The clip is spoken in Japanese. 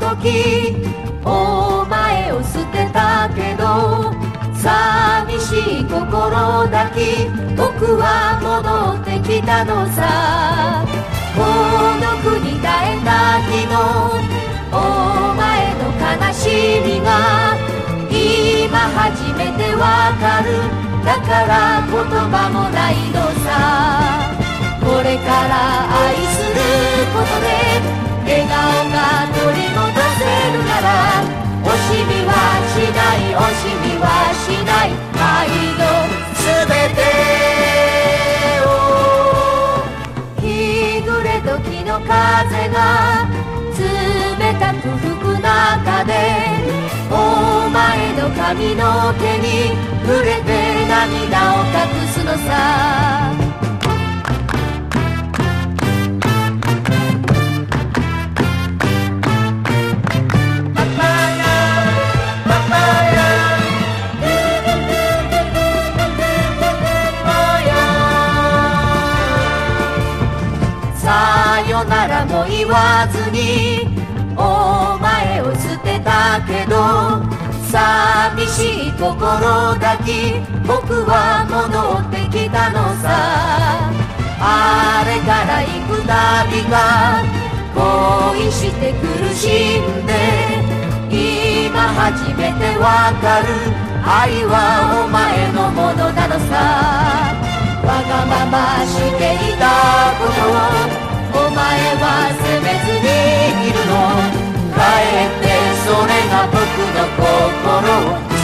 時お前を捨てたけど、寂しい心抱き僕は戻ってきたのさ。孤独に耐えた日のお前の悲しみが今初めてわかる。だから言葉もないのさ。これから愛することで笑顔が取り戻せるなら、惜しみはしない、惜しみはしない、愛のすべてを。日暮れ時の風が冷たく吹く中で、お前の髪の毛に触れて涙を隠すのさ。さよならも言わずにお前を捨てたけど、寂しい心抱き僕は戻ってきたのさ。あれから幾度か恋して苦しんで、今初めてわかる。愛はお前のものなのさ。わがまましていたことをお前は責めずにいるの。帰ってそれが僕の心を